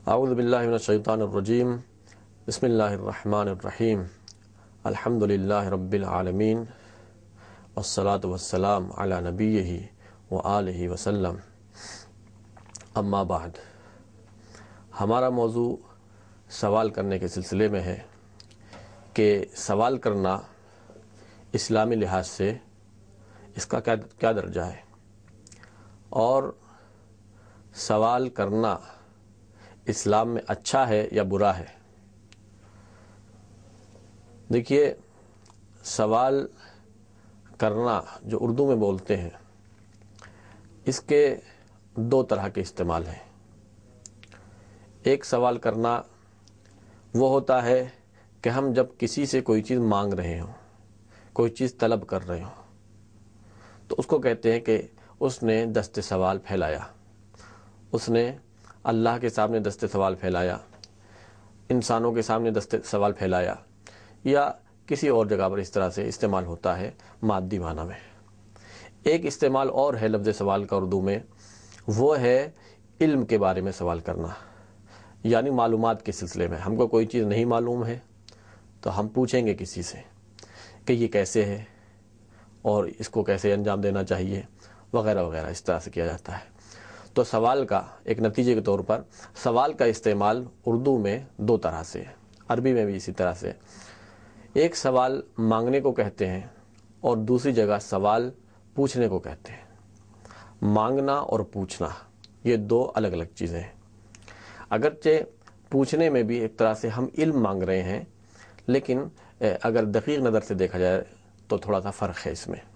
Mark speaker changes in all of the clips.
Speaker 1: اعوذ باللہ من الشیطان الرجیم بسم اللہ الرحمن الرحیم الحمد للہ رب العالمین والصلاة والسلام علی نبیہ وآلہ وسلم اما بعد۔ ہمارا موضوع سوال کرنے کے سلسلے میں ہے کہ سوال کرنا اسلامی لحاظ سے اس کا کیا درجہ ہے، اور سوال کرنا اسلام میں اچھا ہے یا برا ہے۔ دیکھیے، سوال کرنا جو اردو میں بولتے ہیں، اس کے دو طرح کے استعمال ہیں۔ ایک سوال کرنا وہ ہوتا ہے کہ ہم جب کسی سے کوئی چیز مانگ رہے ہوں، کوئی چیز طلب کر رہے ہوں، تو اس کو کہتے ہیں کہ اس نے دست سوال پھیلایا، اس نے اللہ کے سامنے دست سوال پھیلایا، انسانوں کے سامنے دست سوال پھیلایا، یا کسی اور جگہ پر اس طرح سے استعمال ہوتا ہے مادی معنی میں۔ ایک استعمال اور ہے لفظ سوال کا اردو میں، وہ ہے علم کے بارے میں سوال کرنا، یعنی معلومات کے سلسلے میں۔ ہم کو کوئی چیز نہیں معلوم ہے تو ہم پوچھیں گے کسی سے کہ یہ کیسے ہے اور اس کو کیسے انجام دینا چاہیے، وغیرہ وغیرہ، اس طرح سے کیا جاتا ہے۔ تو سوال کا ایک نتیجے کے طور پر سوال کا استعمال اردو میں دو طرح سے ہے، عربی میں بھی اسی طرح سے۔ ایک سوال مانگنے کو کہتے ہیں اور دوسری جگہ سوال پوچھنے کو کہتے ہیں۔ مانگنا اور پوچھنا یہ دو الگ الگ چیزیں ہیں۔ اگرچہ پوچھنے میں بھی ایک طرح سے ہم علم مانگ رہے ہیں، لیکن اگر دقیق نظر سے دیکھا جائے تو تھوڑا سا فرق ہے اس میں۔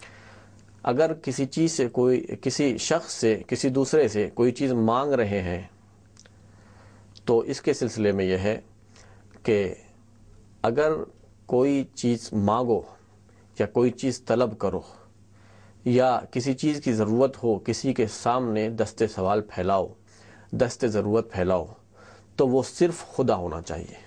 Speaker 1: اگر کسی چیز سے کسی شخص سے، کسی دوسرے سے کوئی چیز مانگ رہے ہیں تو اس کے سلسلے میں یہ ہے کہ اگر کوئی چیز مانگو یا کوئی چیز طلب کرو یا کسی چیز کی ضرورت ہو، کسی کے سامنے دست سوال پھیلاؤ، دست ضرورت پھیلاؤ، تو وہ صرف خدا ہونا چاہیے۔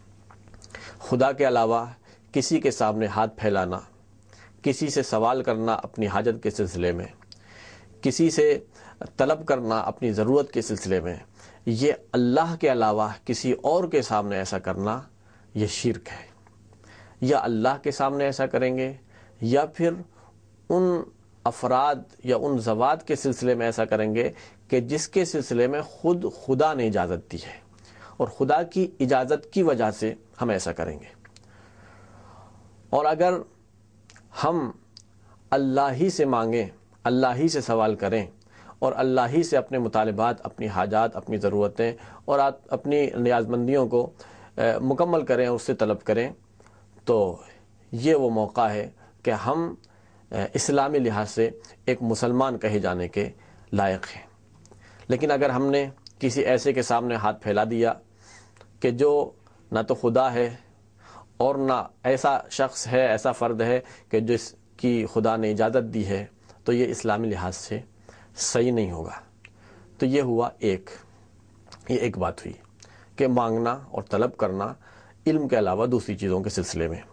Speaker 1: خدا کے علاوہ کسی کے سامنے ہاتھ پھیلانا، کسی سے سوال کرنا اپنی حاجت کے سلسلے میں، کسی سے طلب کرنا اپنی ضرورت کے سلسلے میں، یہ اللہ کے علاوہ کسی اور کے سامنے ایسا کرنا یہ شرک ہے۔ یا اللہ کے سامنے ایسا کریں گے، یا پھر ان افراد یا ان ذوات کے سلسلے میں ایسا کریں گے کہ جس کے سلسلے میں خود خدا نے اجازت دی ہے، اور خدا کی اجازت کی وجہ سے ہم ایسا کریں گے۔ اور اگر ہم اللہ ہی سے مانگیں، اللہ ہی سے سوال کریں، اور اللہ ہی سے اپنے مطالبات، اپنی حاجات، اپنی ضرورتیں اور اپنی نیاز مندیوں کو مکمل کریں اور اس سے طلب کریں، تو یہ وہ موقع ہے کہ ہم اسلامی لحاظ سے ایک مسلمان کہے جانے کے لائق ہیں۔ لیکن اگر ہم نے کسی ایسے کے سامنے ہاتھ پھیلا دیا کہ جو نہ تو خدا ہے اور نہ ایسا شخص ہے، ایسا فرد ہے کہ جس کی خدا نے اجازت دی ہے، تو یہ اسلامی لحاظ سے صحیح نہیں ہوگا۔ تو یہ ہوا یہ ایک بات ہوئی کہ مانگنا اور طلب کرنا علم کے علاوہ دوسری چیزوں کے سلسلے میں۔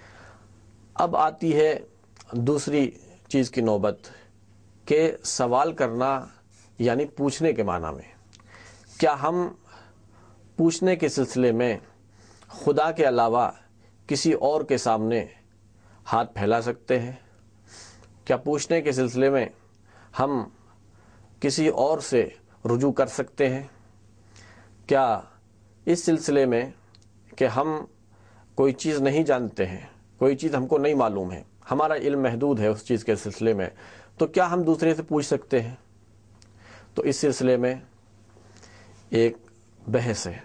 Speaker 1: اب آتی ہے دوسری چیز کی نوبت کہ سوال کرنا یعنی پوچھنے کے معنی میں۔ کیا ہم پوچھنے کے سلسلے میں خدا کے علاوہ کسی اور کے سامنے ہاتھ پھیلا سکتے ہیں؟ کیا پوچھنے کے سلسلے میں ہم کسی اور سے رجوع کر سکتے ہیں؟ کیا اس سلسلے میں کہ ہم کوئی چیز نہیں جانتے ہیں، کوئی چیز ہم کو نہیں معلوم ہے، ہمارا علم محدود ہے اس چیز کے سلسلے میں، تو کیا ہم دوسرے سے پوچھ سکتے ہیں؟ تو اس سلسلے میں ایک بحث ہے۔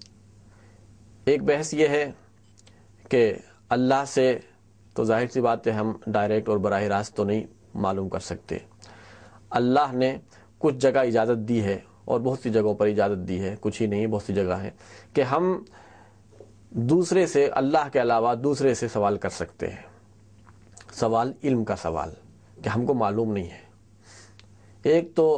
Speaker 1: ایک بحث یہ ہے کہ اللہ سے تو ظاہر سی بات ہے ہم ڈائریکٹ اور براہ راست تو نہیں معلوم کر سکتے۔ اللہ نے کچھ جگہ اجازت دی ہے، اور بہت سی جگہوں پر اجازت دی ہے، کچھ ہی نہیں بہت سی جگہ ہے کہ ہم دوسرے سے، اللہ کے علاوہ دوسرے سے سوال کر سکتے ہیں۔ سوال علم کا سوال کہ ہم کو معلوم نہیں ہے۔ ایک تو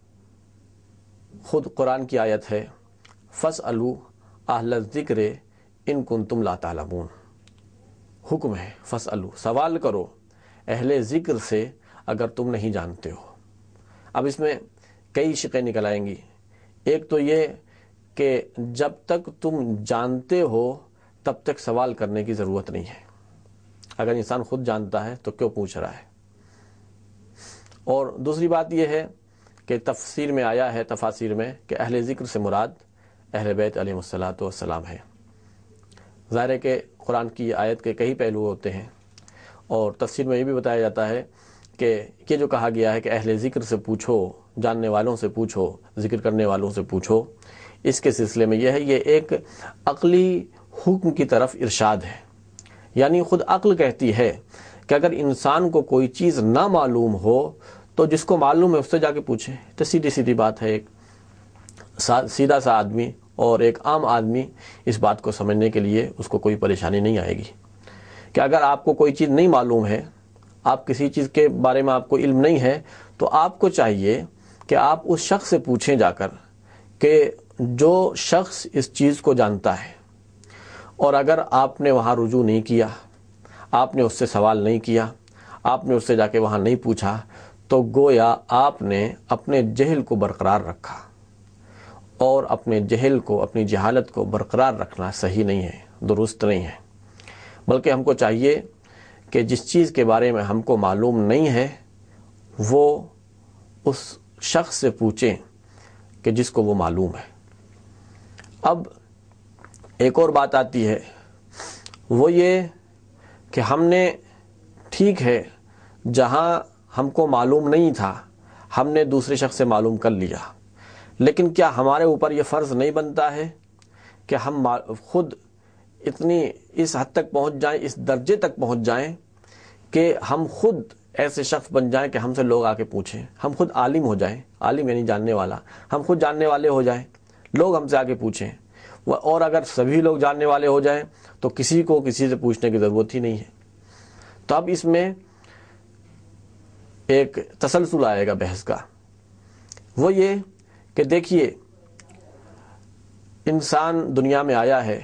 Speaker 1: خود قرآن کی آیت ہے، فَاسْأَلُوا أَهْلَ الذِّكْرِ إِن كُنتُمْ لَا تَعْلَمُونَ۔ حکم ہے فَاسْأَلُوا، سوال کرو اہل ذکر سے اگر تم نہیں جانتے ہو۔ اب اس میں کئی شقیں نکل آئیں گی۔ ایک تو یہ کہ جب تک تم جانتے ہو تب تک سوال کرنے کی ضرورت نہیں ہے. اگر انسان خود جانتا ہے تو کیوں پوچھ رہا ہے؟ اور دوسری بات یہ ہے کہ تفسیر میں آیا ہے، تفاسیر میں، کہ اہل ذکر سے مراد اہل بیت علیہ الصلاۃ والسلام ہے. ظاہر ہے کہ قرآن کی آیت کے کئی پہلو ہوتے ہیں، اور تفسیر میں یہ بھی بتایا جاتا ہے کہ یہ جو کہا گیا ہے کہ اہل ذکر سے پوچھو، جاننے والوں سے پوچھو، ذکر کرنے والوں سے پوچھو، اس کے سلسلے میں یہ ہے، یہ ایک عقلی حکم کی طرف ارشاد ہے. یعنی خود عقل کہتی ہے کہ اگر انسان کو کوئی چیز نہ معلوم ہو تو جس کو معلوم ہے اس سے جا کے پوچھے. تو سیدھی بات ہے، ایک سیدھا سا آدمی اور ایک عام آدمی اس بات کو سمجھنے کے لیے اس کو کوئی پریشانی نہیں آئے گی کہ اگر آپ کو کوئی چیز نہیں معلوم ہے، آپ کسی چیز کے بارے میں آپ کو علم نہیں ہے، تو آپ کو چاہیے کہ آپ اس شخص سے پوچھیں جا کر کہ جو شخص اس چیز کو جانتا ہے. اور اگر آپ نے وہاں رجوع نہیں کیا، آپ نے اس سے سوال نہیں کیا، آپ نے اس سے جا کے وہاں نہیں پوچھا، تو گویا آپ نے اپنے جہل کو برقرار رکھا، اور اپنے جہل کو، اپنی جہالت کو برقرار رکھنا صحیح نہیں ہے، درست نہیں ہے. بلکہ ہم کو چاہیے کہ جس چیز کے بارے میں ہم کو معلوم نہیں ہے وہ اس شخص سے پوچھیں کہ جس کو وہ معلوم ہے. اب ایک اور بات آتی ہے، وہ یہ کہ ہم نے، ٹھیک ہے، جہاں ہم کو معلوم نہیں تھا ہم نے دوسرے شخص سے معلوم کر لیا، لیکن کیا ہمارے اوپر یہ فرض نہیں بنتا ہے کہ ہم خود اتنی اس حد تک پہنچ جائیں، اس درجے تک پہنچ جائیں کہ ہم خود ایسے شخص بن جائیں کہ ہم سے لوگ آ کے پوچھیں، ہم خود عالم ہو جائیں، عالم یعنی جاننے والا، ہم خود جاننے والے ہو جائیں، لوگ ہم سے آ کے پوچھیں. اور اگر سبھی لوگ جاننے والے ہو جائیں تو کسی کو کسی سے پوچھنے کی ضرورت ہی نہیں ہے. تو اب اس میں ایک تسلسل آئے گا بحث کا، وہ یہ کہ دیکھیے، انسان دنیا میں آیا ہے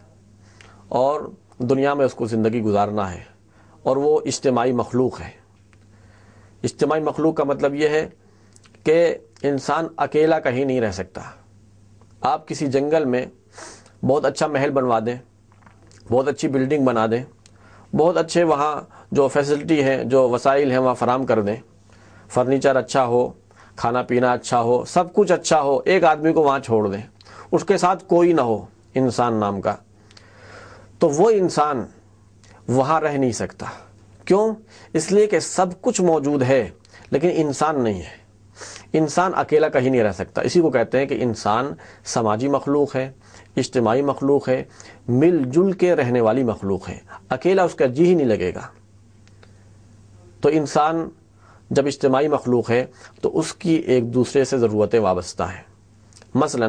Speaker 1: اور دنیا میں اس کو زندگی گزارنا ہے، اور وہ اجتماعی مخلوق ہے. اجتماعی مخلوق کا مطلب یہ ہے کہ انسان اکیلا کہیں نہیں رہ سکتا. آپ کسی جنگل میں بہت اچھا محل بنوا دیں، بہت اچھی بلڈنگ بنا دیں، بہت اچھے وہاں جو فیسلٹی ہیں، جو وسائل ہیں وہاں فراہم کر دیں، فرنیچر اچھا ہو، کھانا پینا اچھا ہو، سب کچھ اچھا ہو، ایک آدمی کو وہاں چھوڑ دیں، اس کے ساتھ کوئی نہ ہو انسان نام کا، تو وہ انسان وہاں رہ نہیں سکتا. کیوں؟ اس لیے کہ سب کچھ موجود ہے لیکن انسان نہیں ہے. انسان اکیلا کہیں نہیں رہ سکتا. اسی کو کہتے ہیں کہ انسان سماجی مخلوق ہے، اجتماعی مخلوق ہے، مل جل کے رہنے والی مخلوق ہے. اکیلا اس کا جی ہی نہیں لگے گا. تو انسان جب اجتماعی مخلوق ہے تو اس کی ایک دوسرے سے ضرورتیں وابستہ ہیں. مثلا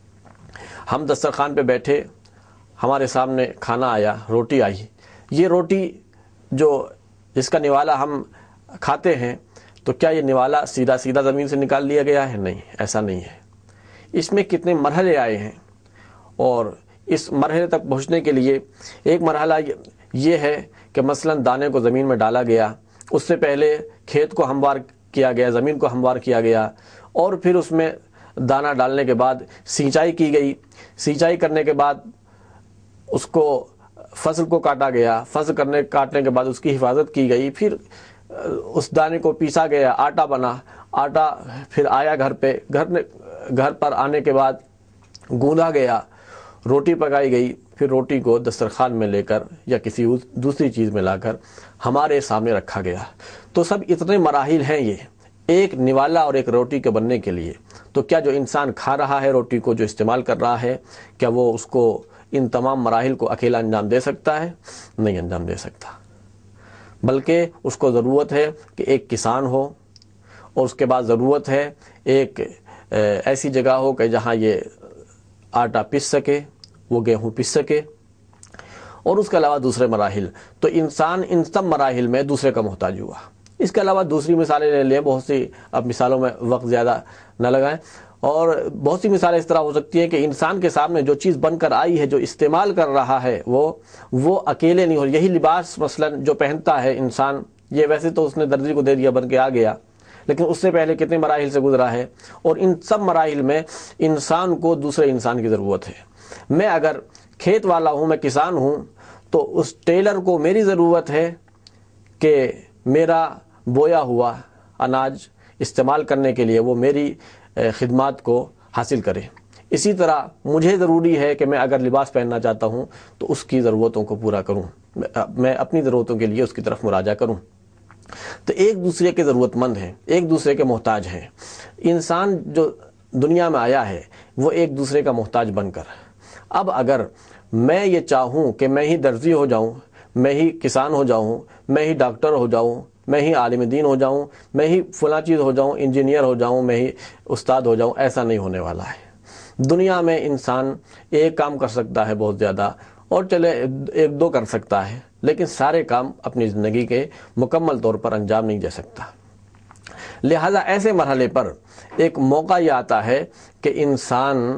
Speaker 1: ہم دسترخوان پہ بیٹھے، ہمارے سامنے کھانا آیا، روٹی آئی، یہ روٹی جو جس کا نوالا ہم کھاتے ہیں، تو کیا یہ نوالا سیدھا سیدھا زمین سے نکال لیا گیا ہے؟ نہیں، ایسا نہیں ہے. اس میں کتنے مرحلے آئے ہیں، اور اس مرحلے تک پہنچنے کے لیے ایک مرحلہ یہ ہے کہ مثلا دانے کو زمین میں ڈالا گیا، اس سے پہلے کھیت کو ہموار کیا گیا، زمین کو ہموار کیا گیا، اور پھر اس میں دانہ ڈالنے کے بعد سینچائی کی گئی، سینچائی کرنے کے بعد اس کو فصل کو کاٹا گیا، فصل کاٹنے کے بعد اس کی حفاظت کی گئی، پھر اس دانے کو پیسا گیا، آٹا بنا، آٹا پھر آیا گھر پہ، گھر پر آنے کے بعد گوندا گیا، روٹی پکائی گئی، پھر روٹی کو دسترخوان میں لے کر یا کسی دوسری چیز میں لا کر ہمارے سامنے رکھا گیا. تو سب اتنے مراحل ہیں یہ ایک نوالا اور ایک روٹی کے بننے کے لیے. تو کیا جو انسان کھا رہا ہے روٹی کو، جو استعمال کر رہا ہے، کیا وہ اس کو ان تمام مراحل کو اکیلا انجام دے سکتا ہے؟ نہیں انجام دے سکتا. بلکہ اس کو ضرورت ہے کہ ایک کسان ہو، اور اس کے بعد ضرورت ہے ایک ایسی جگہ ہو کہ جہاں یہ آٹا پس سکے، وہ گیہوں پس سکے، اور اس کے علاوہ دوسرے مراحل. تو انسان ان سب مراحل میں دوسرے کا محتاج ہوا. اس کے علاوہ دوسری مثالیں لے لیں، بہت سی، اب مثالوں میں وقت زیادہ نہ لگائیں، اور بہت سی مثالیں اس طرح ہو سکتی ہیں کہ انسان کے سامنے جو چیز بن کر آئی ہے، جو استعمال کر رہا ہے، وہ اکیلے نہیں ہو. یہی لباس مثلا جو پہنتا ہے انسان، یہ ویسے تو اس نے درزی کو دے دیا، بن کے آ گیا، لیکن اس سے پہلے کتنے مراحل سے گزرا ہے، اور ان سب مراحل میں انسان کو دوسرے انسان کی ضرورت ہے۔ میں اگر کھیت والا ہوں، میں کسان ہوں، تو اس ٹیلر کو میری ضرورت ہے کہ میرا بویا ہوا اناج استعمال کرنے کے لیے وہ میری خدمات کو حاصل کرے۔ اسی طرح مجھے ضروری ہے کہ میں اگر لباس پہننا چاہتا ہوں تو اس کی ضرورتوں کو پورا کروں، میں اپنی ضرورتوں کے لیے اس کی طرف مراجعہ کروں۔ تو ایک دوسرے کے ضرورت مند ہیں، ایک دوسرے کے محتاج ہیں۔ انسان جو دنیا میں آیا ہے وہ ایک دوسرے کا محتاج بن کر۔ اب اگر میں یہ چاہوں کہ میں ہی درزی ہو جاؤں، میں ہی کسان ہو جاؤں، میں ہی ڈاکٹر ہو جاؤں، میں ہی عالم دین ہو جاؤں، میں ہی فلاں چیز ہو جاؤں، انجینئر ہو جاؤں، میں ہی استاد ہو جاؤں، ایسا نہیں ہونے والا ہے۔ دنیا میں انسان ایک کام کر سکتا ہے بہت زیادہ، اور چلے ایک دو کر سکتا ہے، لیکن سارے کام اپنی زندگی کے مکمل طور پر انجام نہیں دے سکتا۔ لہذا ایسے مرحلے پر ایک موقع یہ آتا ہے کہ انسان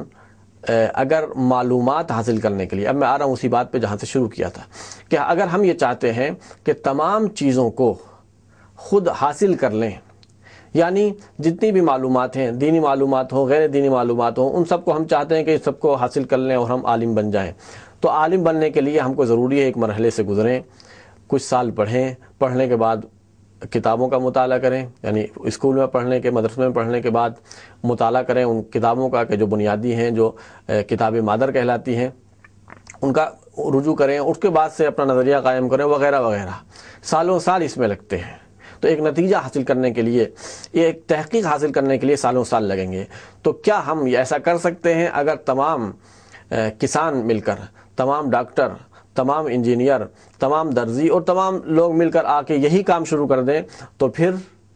Speaker 1: اگر معلومات حاصل کرنے کے لیے، اب میں آ رہا ہوں اسی بات پہ جہاں سے شروع کیا تھا، کہ اگر ہم یہ چاہتے ہیں کہ تمام چیزوں کو خود حاصل کر لیں، یعنی جتنی بھی معلومات ہیں، دینی معلومات ہوں، غیر دینی معلومات ہوں، ان سب کو ہم چاہتے ہیں کہ سب کو حاصل کر لیں اور ہم عالم بن جائیں، تو عالم بننے کے لیے ہم کو ضروری ہے ایک مرحلے سے گزریں، کچھ سال پڑھیں، پڑھنے کے بعد کتابوں کا مطالعہ کریں، یعنی اسکول میں پڑھنے کے، مدرسے میں پڑھنے کے بعد مطالعہ کریں ان کتابوں کا کہ جو بنیادی ہیں، جو کتاب مادر کہلاتی ہیں، ان کا رجوع کریں، اس کے بعد سے اپنا نظریہ قائم کریں وغیرہ وغیرہ۔ سالوں سال اس میں لگتے ہیں، تو ایک نتیجہ حاصل کرنے کے لیے، ایک تحقیق حاصل کرنے کے لیے سالوں سال لگیں گے۔ تو کیا ہم ایسا کر سکتے ہیں اگر تمام کسان مل کر، تمام ڈاکٹر، تمام انجینئر، تمام درزی اور تمام لوگ مل کر آ کے یہی کام شروع کر دیں، تو پھر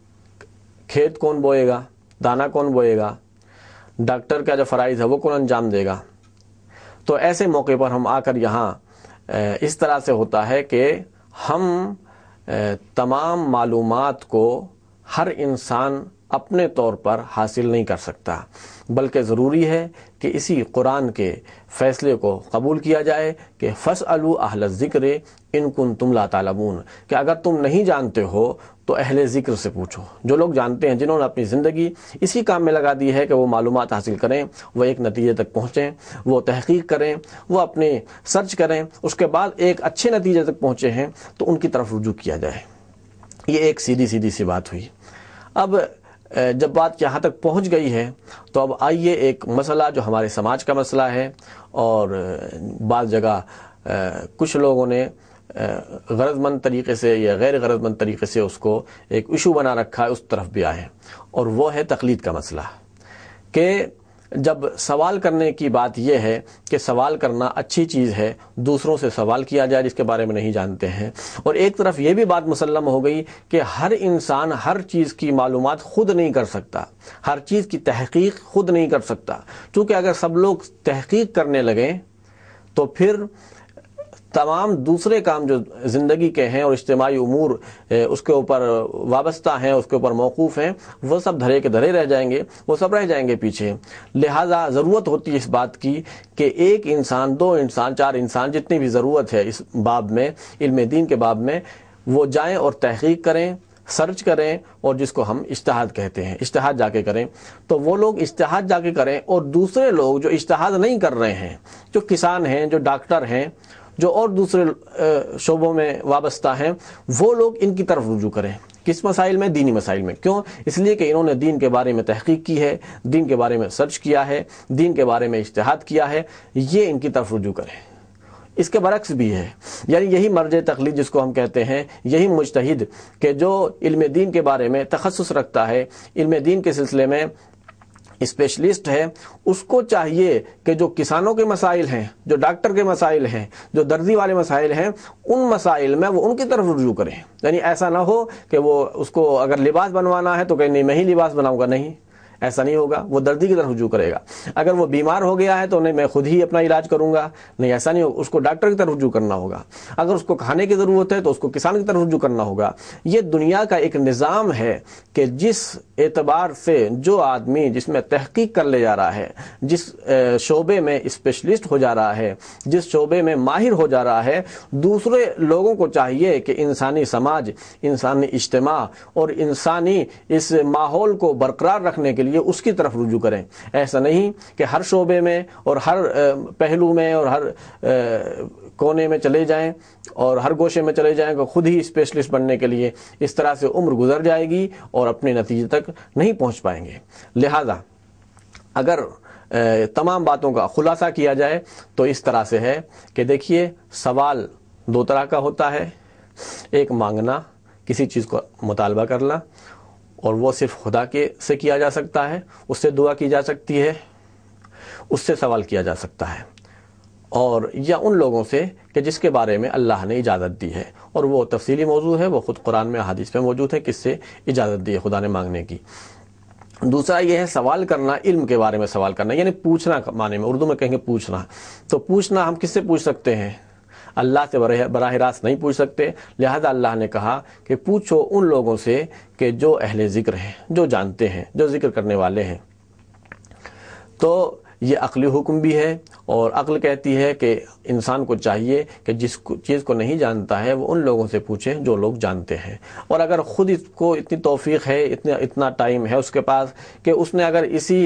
Speaker 1: کھیت کون بوئے گا، دانا کون بوئے گا، ڈاکٹر کا جو فرائض ہے وہ کون انجام دے گا؟ تو ایسے موقع پر ہم آ کر یہاں اس طرح سے ہوتا ہے کہ ہم تمام معلومات کو ہر انسان اپنے طور پر حاصل نہیں کر سکتا، بلکہ ضروری ہے کہ اسی قرآن کے فیصلے کو قبول کیا جائے کہ فَاسْأَلُوا أَهْلَ الذِّكْرِ إِن كُنتُمْ لَا تَعْلَمُونَ، کہ اگر تم نہیں جانتے ہو تو اہل ذکر سے پوچھو، جو لوگ جانتے ہیں، جنہوں نے اپنی زندگی اسی کام میں لگا دی ہے کہ وہ معلومات حاصل کریں، وہ ایک نتیجے تک پہنچیں، وہ تحقیق کریں، وہ اپنے سرچ کریں، اس کے بعد ایک اچھے نتیجے تک پہنچے ہیں تو ان کی طرف رجوع کیا جائے۔ یہ ایک سیدھی سی بات ہوئی۔ اب جب بات یہاں تک پہنچ گئی ہے تو اب آئیے ایک مسئلہ جو ہمارے سماج کا مسئلہ ہے، اور بعض جگہ کچھ لوگوں نے غرض مند طریقے سے یا غیر غرض مند طریقے سے اس کو ایک ایشو بنا رکھا ہے، اس طرف بھی آئے ہیں، اور وہ ہے تقلید کا مسئلہ۔ کہ جب سوال کرنے کی بات یہ ہے کہ سوال کرنا اچھی چیز ہے، دوسروں سے سوال کیا جائے جس کے بارے میں نہیں جانتے ہیں، اور ایک طرف یہ بھی بات مسلم ہو گئی کہ ہر انسان ہر چیز کی معلومات خود نہیں کر سکتا، ہر چیز کی تحقیق خود نہیں کر سکتا، چونکہ اگر سب لوگ تحقیق کرنے لگیں تو پھر تمام دوسرے کام جو زندگی کے ہیں اور اجتماعی امور اس کے اوپر وابستہ ہیں، اس کے اوپر موقوف ہیں، وہ سب دھرے کے دھرے رہ جائیں گے، وہ سب رہ جائیں گے پیچھے۔ لہٰذا ضرورت ہوتی ہے اس بات کی کہ ایک انسان، دو انسان، چار انسان، جتنی بھی ضرورت ہے اس باب میں، علم دین کے باب میں، وہ جائیں اور تحقیق کریں، سرچ کریں، اور جس کو ہم اجتہاد کہتے ہیں، اجتہاد جا کے کریں۔ تو وہ لوگ اجتہاد جا کے کریں، اور دوسرے لوگ جو اجتہاد نہیں کر رہے ہیں، جو کسان ہیں، جو ڈاکٹر ہیں، جو اور دوسرے شعبوں میں وابستہ ہیں، وہ لوگ ان کی طرف رجوع کریں۔ کس مسائل میں؟ دینی مسائل میں۔ کیوں؟ اس لیے کہ انہوں نے دین کے بارے میں تحقیق کی ہے، دین کے بارے میں سرچ کیا ہے، دین کے بارے میں اجتہاد کیا ہے، یہ ان کی طرف رجوع کریں۔ اس کے برعکس بھی ہے، یعنی یہی مرجع تقلید جس کو ہم کہتے ہیں، یہی مجتہد کہ جو علم دین کے بارے میں تخصص رکھتا ہے، علم دین کے سلسلے میں اسپیشلسٹ ہے، اس کو چاہیے کہ جو کسانوں کے مسائل ہیں، جو ڈاکٹر کے مسائل ہیں، جو درزی والے مسائل ہیں، ان مسائل میں وہ ان کی طرف رجوع کریں۔ یعنی ایسا نہ ہو کہ وہ اس کو اگر لباس بنوانا ہے تو کہ نہیں میں ہی لباس بناؤں گا، نہیں، ایسا نہیں ہوگا، وہ دردی کی طرف رجوع کرے گا۔ اگر وہ بیمار ہو گیا ہے تو نہیں میں خود ہی اپنا علاج کروں گا، نہیں ایسا نہیں ہوگا، اس کو ڈاکٹر کی طرف رجوع کرنا ہوگا۔ اگر اس کو کھانے کی ضرورت ہے تو اس کو کسان کی طرف رجوع کرنا ہوگا۔ یہ دنیا کا ایک نظام ہے کہ جس اعتبار سے جو آدمی جس میں تحقیق کر لے جا رہا ہے، جس شعبے میں اسپیشلسٹ ہو جا رہا ہے، جس شعبے میں ماہر ہو جا رہا ہے، دوسرے لوگوں کو چاہیے کہ انسانی سماج، انسانی اجتماع اور انسانی اس ماحول کو برقرار رکھنے کے لیے اس کی طرف رجوع کریں۔ ایسا نہیں کہ ہر شعبے میں اور ہر پہلو میں اور ہر کونے میں چلے جائیں اور ہر گوشے میں چلے جائیں کہ خود ہی اسپیشلسٹ بننے کے لیے، اس طرح سے عمر گزر جائے گی اور اپنے نتیجے تک نہیں پہنچ پائیں گے۔ لہذا اگر تمام باتوں کا خلاصہ کیا جائے تو اس طرح سے ہے کہ دیکھیے، سوال دو طرح کا ہوتا ہے۔ ایک مانگنا، کسی چیز کو مطالبہ کرنا، اور وہ صرف خدا کے سے کیا جا سکتا ہے، اس سے دعا کی جا سکتی ہے، اس سے سوال کیا جا سکتا ہے، اور یا ان لوگوں سے کہ جس کے بارے میں اللہ نے اجازت دی ہے، اور وہ تفصیلی موضوع ہے، وہ خود قرآن میں احادیث میں موجود ہے کس سے اجازت دی ہے خدا نے مانگنے کی۔ دوسرا یہ ہے سوال کرنا، علم کے بارے میں سوال کرنا، یعنی پوچھنا معنی میں، اردو میں کہیں گے پوچھنا۔ تو پوچھنا ہم کس سے پوچھ سکتے ہیں؟ اللہ سے براہ راست نہیں پوچھ سکتے، لہذا اللہ نے کہا کہ پوچھو ان لوگوں سے کہ جو اہل ذکر ہیں، جو جانتے ہیں، جو ذکر کرنے والے ہیں۔ تو یہ عقلی حکم بھی ہے، اور عقل کہتی ہے کہ انسان کو چاہیے کہ جس چیز کو نہیں جانتا ہے وہ ان لوگوں سے پوچھے جو لوگ جانتے ہیں۔ اور اگر خود اس کو اتنی توفیق ہے، اتنا ٹائم ہے اس کے پاس کہ اس نے اگر اسی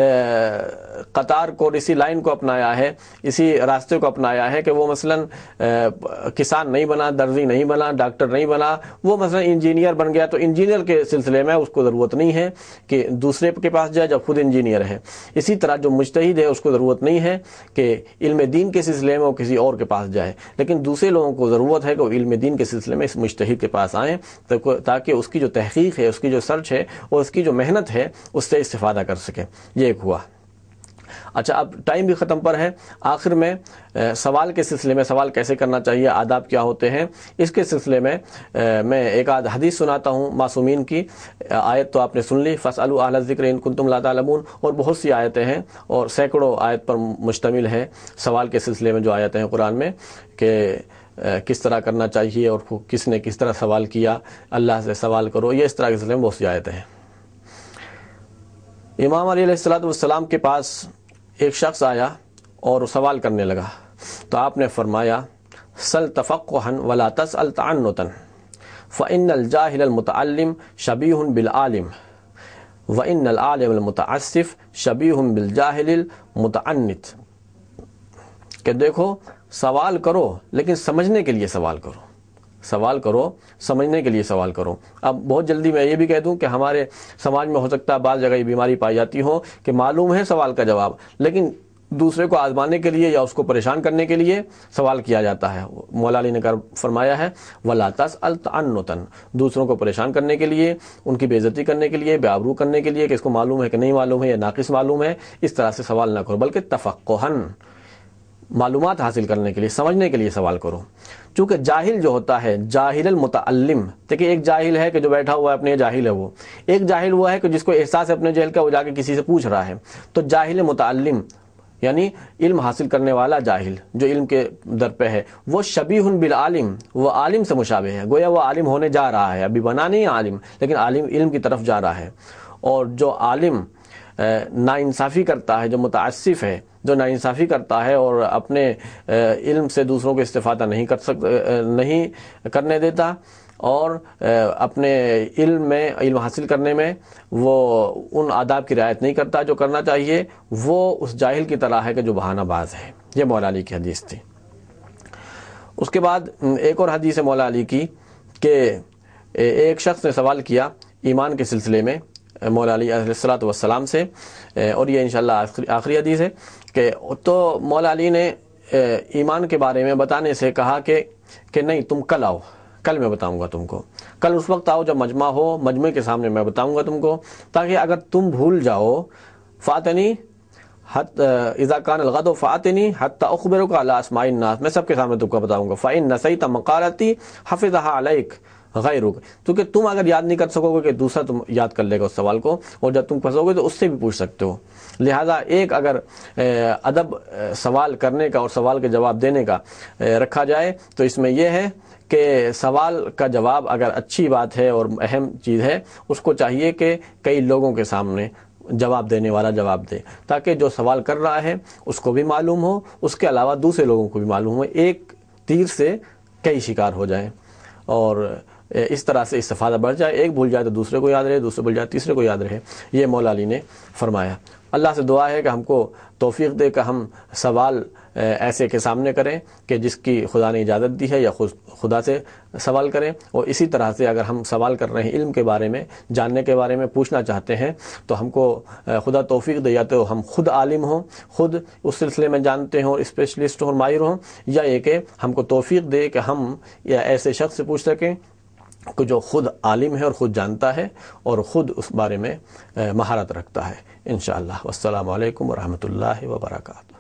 Speaker 1: قطار کو، اسی لائن کو اپنایا ہے، اسی راستے کو اپنایا ہے کہ وہ مثلاً کسان نہیں بنا، درزی نہیں بنا، ڈاکٹر نہیں بنا، وہ مثلاً انجینئر بن گیا، تو انجینئر کے سلسلے میں اس کو ضرورت نہیں ہے کہ دوسرے کے پاس جائے جب خود انجینئر ہے۔ اسی طرح جو مجتہد ہے اس کو ضرورت نہیں ہے کہ علم دین کے سلسلے میں وہ کسی اور کے پاس جائے، لیکن دوسرے لوگوں کو ضرورت ہے کہ وہ علم دین کے سلسلے میں اس مجتہد کے پاس آئیں تاکہ اس کی جو تحقیق ہے، اس کی جو سرچ ہے اور اس کی جو محنت ہے اس سے استفادہ کر سکیں۔ یہ ایک ہوا۔ اچھا، اب ٹائم بھی ختم پر ہے، آخر میں سوال کے سلسلے میں سوال کیسے کرنا چاہیے، آداب کیا ہوتے ہیں، اس کے سلسلے میں میں ایک آدھ حدیث سناتا ہوں معصومین کی۔ آیت تو آپ نے سن لی، فَاسْأَلُوا أَهْلَ الذِّكْرِ إِن كُنتُمْ لَا تَعْلَمُونَ، اور بہت سی آیتیں ہیں اور سینکڑوں آیت پر مشتمل ہے سوال کے سلسلے میں جو آیتیں ہیں قرآن میں، کہ کس طرح کرنا چاہیے اور کس نے کس طرح سوال کیا، اللہ سے سوال کرو، یہ اس طرح کے سلسلے میں بہت سی آیتیں ہیں۔ امام علی علیہ السلام کے پاس ایک شخص آیا اور سوال کرنے لگا، تو آپ نے فرمایا سل تفقہا ولا تسأل تعنتا فإن الجاہل المتعلم شبیہ بالعالم وإن العالم المتعسف شبیہ بالجاہل المتعنت، کہ دیکھو سوال کرو لیکن سمجھنے کے لیے سوال کرو، سوال کرو سمجھنے کے لیے سوال کرو۔ اب بہت جلدی میں یہ بھی کہہ دوں کہ ہمارے سماج میں ہو سکتا ہے بعض جگہ یہ بیماری پائی جاتی ہو کہ معلوم ہے سوال کا جواب، لیکن دوسرے کو آزمانے کے لیے یا اس کو پریشان کرنے کے لیے سوال کیا جاتا ہے۔ مولا علی نے فرمایا ہے وَلَا تَسْأَلْ تَعَنُّتًا، دوسروں کو پریشان کرنے کے لیے، ان کی بے عزتی کرنے کے لیے، بے آبرو کرنے کے لیے کہ اس کو معلوم ہے کہ نہیں معلوم ہے یا ناقص معلوم ہے، اس طرح سے سوال نہ کرو، بلکہ تفقہاً، معلومات حاصل کرنے کے لیے، سمجھنے کے لیے سوال کرو۔ چونکہ جاہل جو ہوتا ہے، جاہل المتعلم، دیکھیں ایک جاہل ہے کہ جو بیٹھا ہوا ہے اپنے جاہل ہے وہ، ایک جاہل وہ ہے کہ جس کو احساس ہے اپنے جہل کا، وہ جا کے کسی سے پوچھ رہا ہے۔ تو جاہل متعلم یعنی علم حاصل کرنے والا جاہل جو علم کے در پہ ہے، وہ شبیہ بالعالم، وہ عالم سے مشابہ ہے، گویا وہ عالم ہونے جا رہا ہے، ابھی بنا نہیں عالم لیکن عالم علم کی طرف جا رہا ہے۔ اور جو عالم ناانصافی کرتا ہے، جو متعسف ہے، جو ناانصافی کرتا ہے اور اپنے علم سے دوسروں کو استفادہ نہیں کرنے دیتا، اور اپنے علم حاصل کرنے میں وہ ان آداب کی رعایت نہیں کرتا جو کرنا چاہیے، وہ اس جاہل کی طرح ہے کہ جو بہانہ باز ہے۔ یہ مولا علی کی حدیث تھی۔ اس کے بعد ایک اور حدیث ہے مولا علی کی کہ ایک شخص نے سوال کیا ایمان کے سلسلے میں مولا علی علیہ السلام سے، اور یہ انشاءاللہ آخری حدیث ہے، کہ تو مولا علی نے ایمان کے بارے میں بتانے سے کہا کہ نہیں، تم کل آؤ، کل میں بتاؤں گا تم کو، کل اس وقت آؤ جب مجمع ہو، مجمع کے سامنے میں بتاؤں گا تم کو، تاکہ اگر تم بھول جاؤ فاتنی اذا کان الغد فاتنی حتی اخبرک علی اسماء الناس، میں سب کے سامنے تم کو بتاؤں گا، فإن نسیت مقالتی حفظھا علیک غیرک، کیونکہ تم اگر یاد نہیں کر سکو گے کہ دوسرا تم یاد کر لے گا اس سوال کو، اور جب تم پھنسو گے تو اس سے بھی پوچھ سکتے ہو۔ لہذا ایک اگر ادب سوال کرنے کا اور سوال کے جواب دینے کا رکھا جائے تو اس میں یہ ہے کہ سوال کا جواب اگر اچھی بات ہے اور اہم چیز ہے، اس کو چاہیے کہ کئی لوگوں کے سامنے جواب دینے والا جواب دے، تاکہ جو سوال کر رہا ہے اس کو بھی معلوم ہو، اس کے علاوہ دوسرے لوگوں کو بھی معلوم ہو، ایک تیر سے کئی شکار ہو جائیں، اور اس طرح سے استفادہ بڑھ جائے، ایک بھول جائے تو دوسرے کو یاد رہے، دوسرے بھول جائے تیسرے کو یاد رہے۔ یہ مولا علی نے فرمایا۔ اللہ سے دعا ہے کہ ہم کو توفیق دے کہ ہم سوال ایسے کے سامنے کریں کہ جس کی خدا نے اجازت دی ہے، یا خدا سے سوال کریں، اور اسی طرح سے اگر ہم سوال کر رہے ہیں علم کے بارے میں، جاننے کے بارے میں پوچھنا چاہتے ہیں، تو ہم کو خدا توفیق دے، یا تو ہم خود عالم ہوں، خود اس سلسلے میں جانتے ہوں اور اسپیشلسٹ ہوں اور ماہر ہوں، یا یہ کہ ہم کو توفیق دے کہ ہم یا ایسے شخص سے پوچھ سکیں کہ جو خود عالم ہے اور خود جانتا ہے اور خود اس بارے میں مہارت رکھتا ہے۔ انشاءاللہ۔ والسلام علیکم ورحمۃ اللہ وبرکاتہ۔